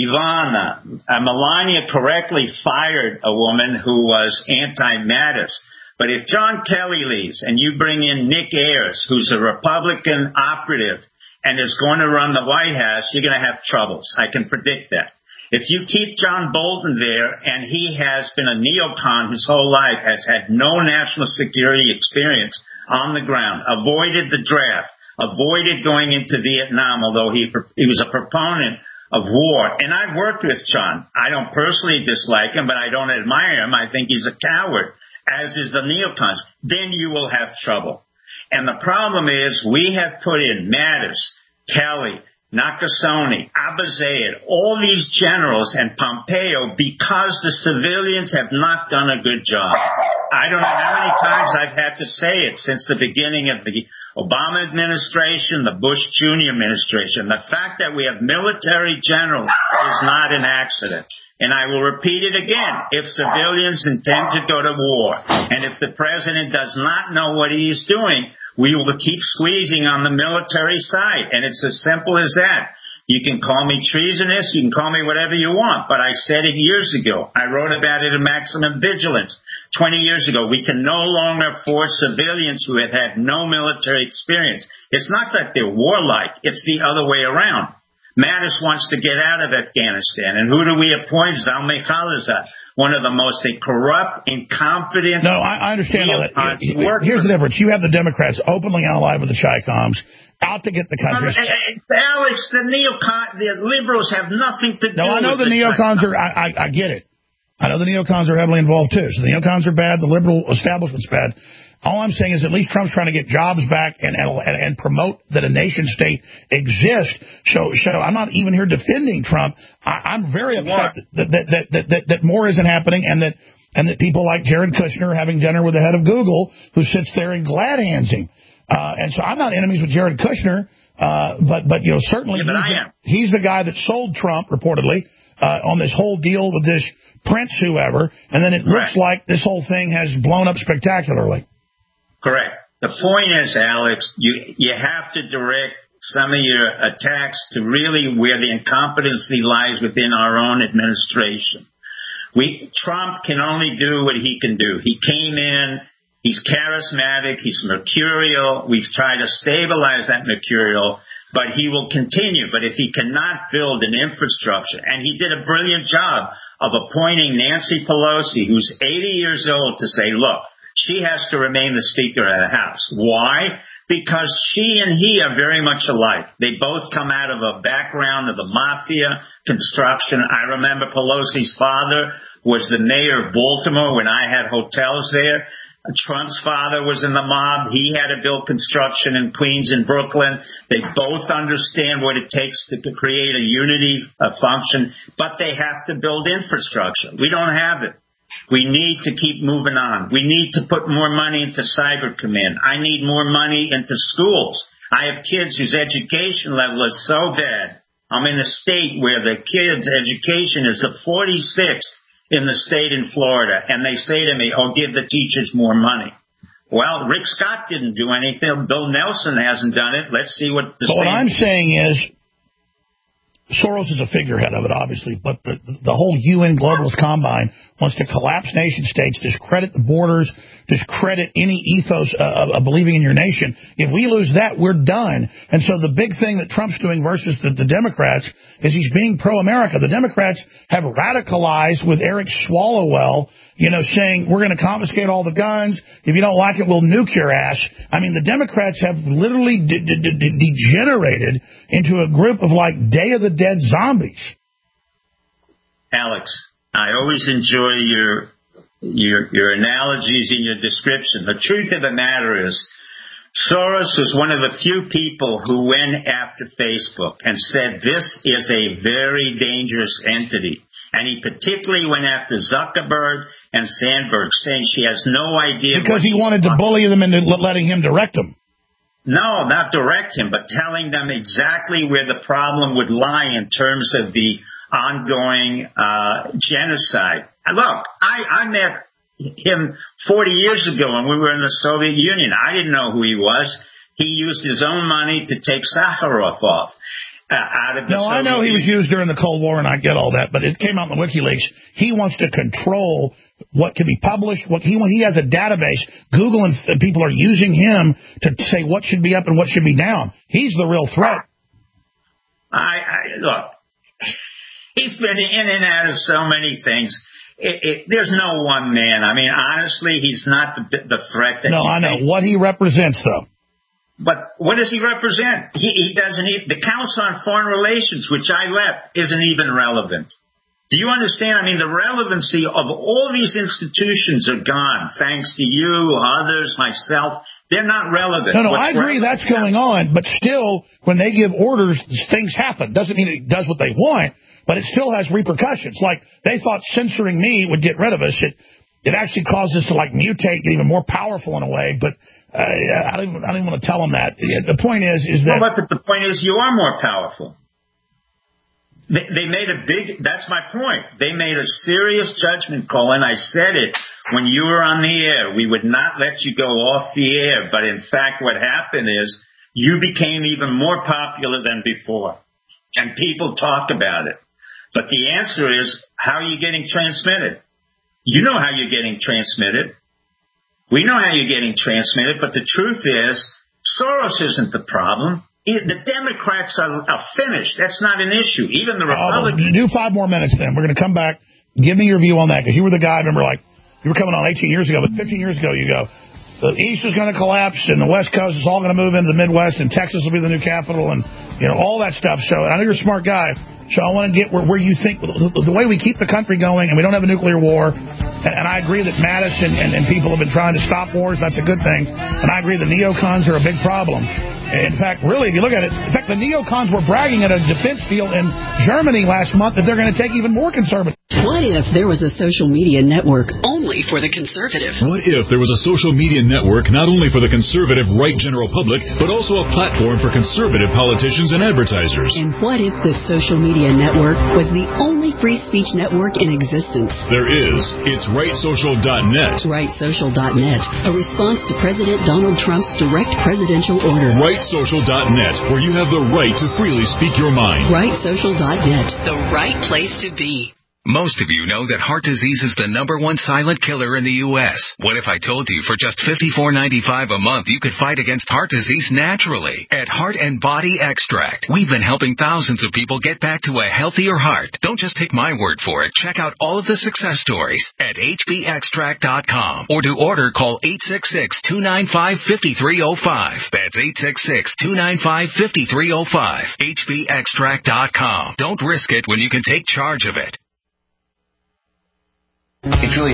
Ivana, uh, Melania correctly fired a woman who was anti-Mattis. But if John Kelly leaves and you bring in Nick Ayers, who's a Republican operative and is going to run the White House, you're going to have troubles. I can predict that. If you keep John Bolton there, and he has been a neocon his whole life, has had no national security experience on the ground, avoided the draft, avoided going into Vietnam, although he he was a proponent of war. And I've worked with John. I don't personally dislike him, but I don't admire him. I think he's a coward, as is the neocons. Then you will have trouble. And the problem is we have put in Mattis, Kelly, Nakasone, Abazayed, all these generals, and Pompeo, because the civilians have not done a good job. I don't know how many times I've had to say it since the beginning of the Obama administration, the Bush Junior administration. The fact that we have military generals is not an accident. And I will repeat it again. If civilians intend to go to war, and if the president does not know what he is doing, we will keep squeezing on the military side. And it's as simple as that. You can call me treasonous. You can call me whatever you want. But I said it years ago. I wrote about it in Maximum Vigilance twenty years ago. We can no longer force civilians who have had no military experience. It's not that they're warlike. It's the other way around. Mattis wants to get out of Afghanistan. And who do we appoint? Zalmay Khalilzad, one of the most corrupt, incompetent... No, I, I understand all that. Here's the difference. You have the Democrats openly allied with the Chi-Coms, out to get the country. Um, Alex, the neocon, the liberals have nothing to do with it. No, I know the, the neocons are... I, I, I get it. I know the neocons are heavily involved, too. So the neocons are bad. The liberal establishment's bad. All I'm saying is at least Trump's trying to get jobs back and and, and promote that a nation state exists. So, so I'm not even here defending Trump. I, I'm very upset that that, that that that that more isn't happening, and that and that people like Jared Kushner are having dinner with the head of Google, who sits there and glad hands him. Uh, and so I'm not enemies with Jared Kushner, uh, but but you know certainly yeah, he's, the, he's the guy that sold Trump reportedly uh, on this whole deal with this Prince whoever, and then it right. looks like this whole thing has blown up spectacularly. Correct. The point is, Alex, you you have to direct some of your attacks to really where the incompetency lies within our own administration. We Trump can only do what he can do. He came in, He's charismatic. He's mercurial. We've tried to stabilize that mercurial, but he will continue. But if he cannot build an infrastructure, and he did a brilliant job of appointing Nancy Pelosi, who's eighty years old, to say, look, she has to remain the Speaker of the House. Why? Because she and he are very much alike. They both come out of a background of the mafia, construction. I remember Pelosi's father was the mayor of Baltimore when I had hotels there. Trump's father was in the mob. He had to build construction in Queens and Brooklyn. They both understand what it takes to create a unity a function, but they have to build infrastructure. We don't have it. We need to keep moving on. We need to put more money into Cyber Command. I need more money into schools. I have kids whose education level is so bad. I'm in a state where the kids' education is the forty-sixth in the state in Florida, and they say to me, oh, give the teachers more money. Well, Rick Scott didn't do anything. Bill Nelson hasn't done it. Let's see what the But what I'm saying is, Soros is a figurehead of it, obviously, but the, the whole U N Globalist Combine wants to collapse nation states, discredit the borders, discredit any ethos uh, of believing in your nation. If we lose that, we're done. And so the big thing that Trump's doing versus the, the Democrats is he's being pro-America. The Democrats have radicalized with Eric Swalwell, you know, saying we're going to confiscate all the guns. If you don't like it, we'll nuke your ass. I mean, the Democrats have literally de de de degenerated into a group of like Day of the Dead zombies. Alex, I always enjoy your your your analogies and your description. The truth of the matter is, Soros was one of the few people who went after Facebook and said this is a very dangerous entity. And he particularly went after Zuckerberg and Sandberg, saying she has no idea. Because he wanted to bully them into letting him direct them. No, not direct him, but telling them exactly where the problem would lie in terms of the ongoing uh, genocide. Look, I, I met him forty years ago when we were in the Soviet Union. I didn't know who he was. He used his own money to take Sakharov off. Uh, out of the no, Soviet I know he Union. was used during the Cold War, and I get all that, but it came out in the WikiLeaks. He wants to control what can be published. What he he has a database. Google and uh, people are using him to say what should be up and what should be down. He's the real threat. I, I look. He's been in and out of so many things. It, it, there's no one man. I mean, honestly, he's not the, the threat that. No, I know think. What he represents, though. But what does he represent? He, he doesn't even, the Council on Foreign Relations, which I left, isn't even relevant. Do you understand? I mean, the relevancy of all these institutions are gone, thanks to you, others, myself. They're not relevant. No, no, What's I agree relevant? that's going on, but still, when they give orders, things happen. Doesn't mean it does what they want, but it still has repercussions. Like, they thought censoring me would get rid of us. It it actually caused us to, like, mutate, get even more powerful in a way, but uh, I don't even, I don't even want to tell them that. The point is, is that... Well, but the point is you are more powerful. They, they made a big, that's my point. They made a serious judgment call, and I said it when you were on the air. We would not let you go off the air, but in fact what happened is you became even more popular than before, and people talk about it. But the answer is, how are you getting transmitted? You know how you're getting transmitted. We know how you're getting transmitted, but the truth is, Soros isn't the problem. The Democrats are, are finished. That's not an issue. Even the Republicans. Uh, do five more minutes then. We're going to come back. Give me your view on that, because you were the guy, remember, like, you were coming on eighteen years ago, but fifteen years ago you go, the East is going to collapse, and the West Coast is all going to move into the Midwest, and Texas will be the new capital, and, you know, all that stuff. So I know you're a smart guy, so I want to get where, where you think, the, the way we keep the country going, and we don't have a nuclear war, and, and I agree that Mattis and, and, and people have been trying to stop wars. That's a good thing. And I agree the neocons are a big problem. In fact, really, if you look at it, in fact, the neocons were bragging at a defense deal in Germany last month that they're going to take even more conservative. What if there was a social media network only for the conservative? What if there was a social media network not only for the conservative right general public, but also a platform for conservative politicians and advertisers? And what if the social media network was the only free speech network in existence? There is. It's right social dot net. right social dot net, a response to President Donald Trump's direct presidential order. right social dot net, where you have the right to freely speak your mind. right social dot net, the right place to be. Most of you know that heart disease is the number one silent killer in the U S What if I told you for just fifty-four ninety-five a month you could fight against heart disease naturally at Heart and Body Extract? We've been helping thousands of people get back to a healthier heart. Don't just take my word for it. Check out all of the success stories at H B extract dot com, or to order, call eight six six, two nine five, five three zero five. That's eight six six, two nine five, five three zero five. H B extract dot com. Don't risk it when you can take charge of it. It's really